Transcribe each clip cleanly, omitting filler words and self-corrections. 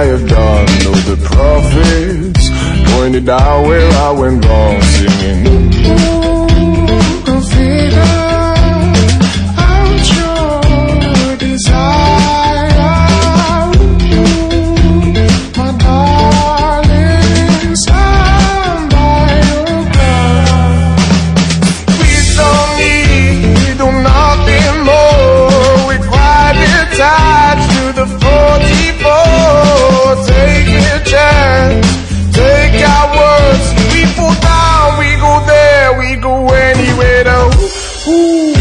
have done, though the prophets pointed out where I went wrong, singing, ooh, go figure out your desire, my darling, stand by your girl. We don't need nothing more, we're quite attached to the 44, take a chance, take our words, we fall down, we go there, we go anywhere though. Ooh.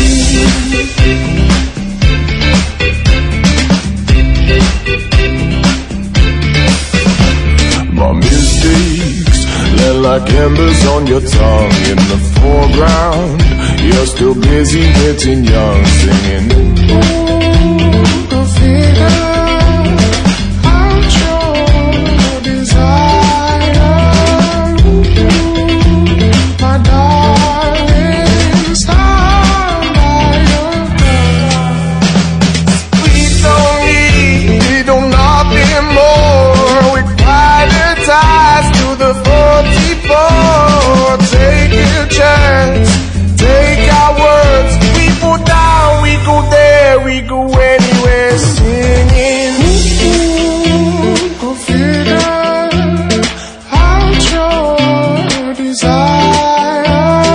My mistakes land like embers on your tongue. In the foreground, you're still busy getting young, singing, ooh, go figure out your desire, my darling, stand by your girl. We don't need nothing more, we're quite attached to the 44, take a chance, take our words, we fall down, we go there, we go anywhere, singing, ooh, go figure out your desire,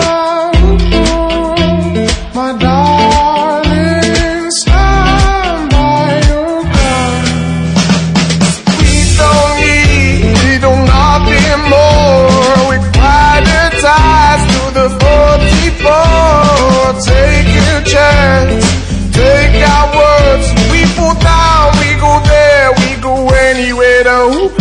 my darling, stand by your girl. We don't need nothing more, we're quite attached to the 44, take a chance, take our words, we fall down, we go there, we go anywhere though.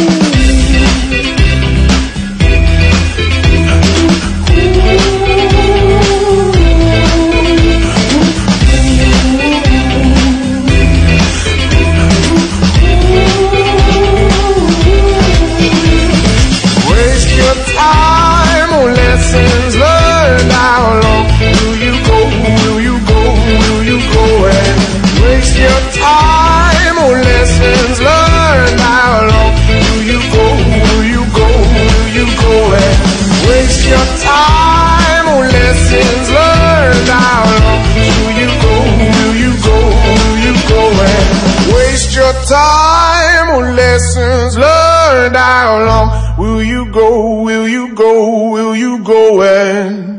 Waste your time on lessons learned, how long will you go, will you go, will you go, and waste your time on lessons learned, how long will you go, will you go, will you go, and waste your time on lessons learned, how long will you go, will you go, will you go, and waste your time on lessons learned, how long will you go, will you go, will you go, and